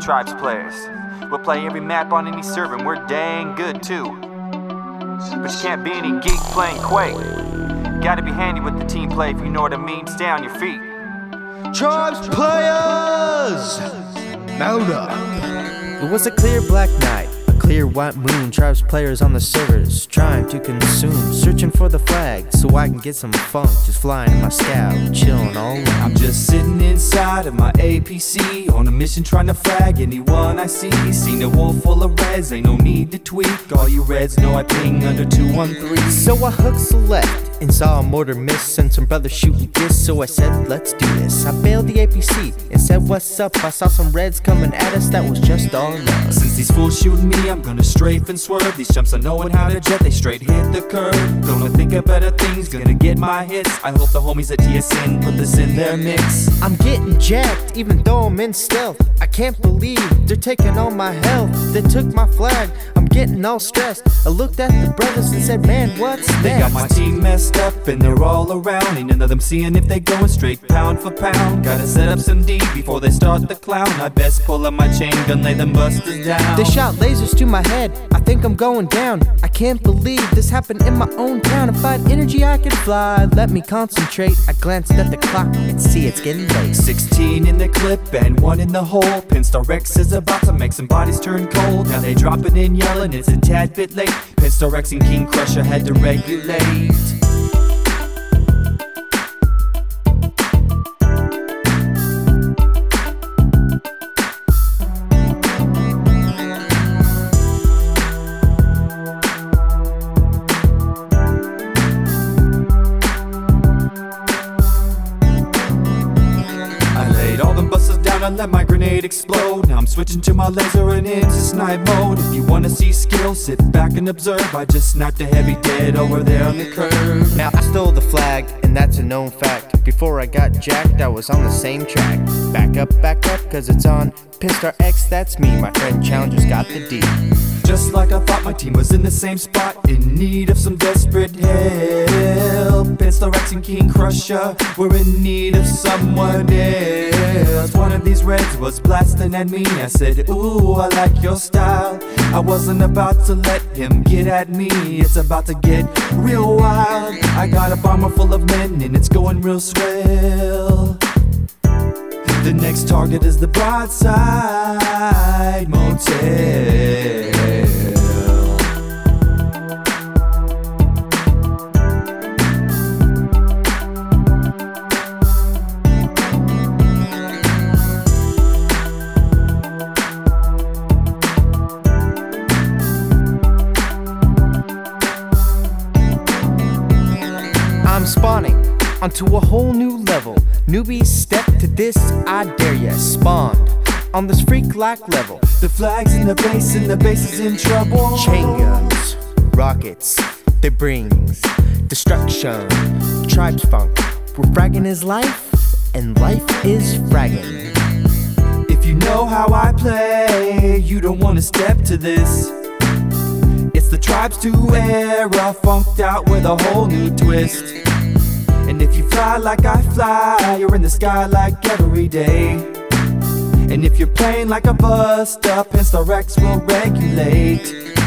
Tribes players. We'll play every map on any server and we're dang good too. But you can't be any geek playing Quake. Gotta be handy with the team play if you know what I mean. Stay on your feet. Tribes players! Mount up. It was a clear black night, a clear white moon. Tribes players on the servers trying to consume, searching for the flag so I can get some funk. Just flying in my scout, chilling all alone. I'm just sitting inside of my APC on a mission trying to frag anyone I see. Seen a wall full of reds, ain't no need to tweak. All you reds know I ping under 213. So I hooked select and saw a mortar miss and some brothers shooting this. So I said, let's do this. I bailed the APC and said, what's up? I saw some reds coming at us, that was just all love. Since these fools shooting me, I'm gonna strafe and swerve. These chumps are knowing how to jet, they straight hit the curve. Gonna think of better things, gonna get my hits. I hope the homies at TSN put this in their mix. I'm getting jacked, even though I'm in stealth. I can't believe they're taking all my health. They took my flag, I'm getting all stressed. I looked at the brothers and said, man, what's next? They got my team messed up and they're all around. Ain't none of them seeing if they going straight pound for pound. Gotta set up some D before they start the clown. I best pull up my chain gun, lay them busters down. They shot lasers to my head, I think I'm going down. I can't believe this happened in my own town. If I had energy I could fly, let me concentrate. I glanced at the clock and see it's getting late. 16 in the clip and 1 in the hole. Pinstar Rex is about to make some bodies turn cold. Now they dropping in yelling, it's a tad bit late. Pinstar Rex and King Crusher had to regulate. I let my grenade explode. Now I'm switching to my laser and into snipe mode. If you wanna see skill, sit back and observe. I just sniped a heavy dead over there on the curve. Now I stole the flag, and that's a known fact. Before I got jacked, I was on the same track. Back up, cause it's on Pinstar X, that's me. My friend Challenger's got the D. Just like I thought, my team was in the same spot, in need of some desperate help. Pinstar Rex and King Crusher were in need of someone else. One of these reds was blasting at me. I said, ooh, I like your style. I wasn't about to let him get at me. It's about to get real wild. I got a bomber full of men and it's going real swell. The next target is the Broadside Motel. I'm spawning onto a whole new level. Newbies step to this, I dare ya. Spawned on this freak-like level. The flag's in the base and the base is in trouble. Chain guns, rockets, they brings destruction. Tribes funk, we're fragging his life, and life is fragging. If you know how I play, you don't wanna step to this. It's the Tribes 2 era, funked out with a whole new twist. And if you fly like I fly, you're in the sky like every day. And if you're playing like a bust up, Pinstar Rex will regulate.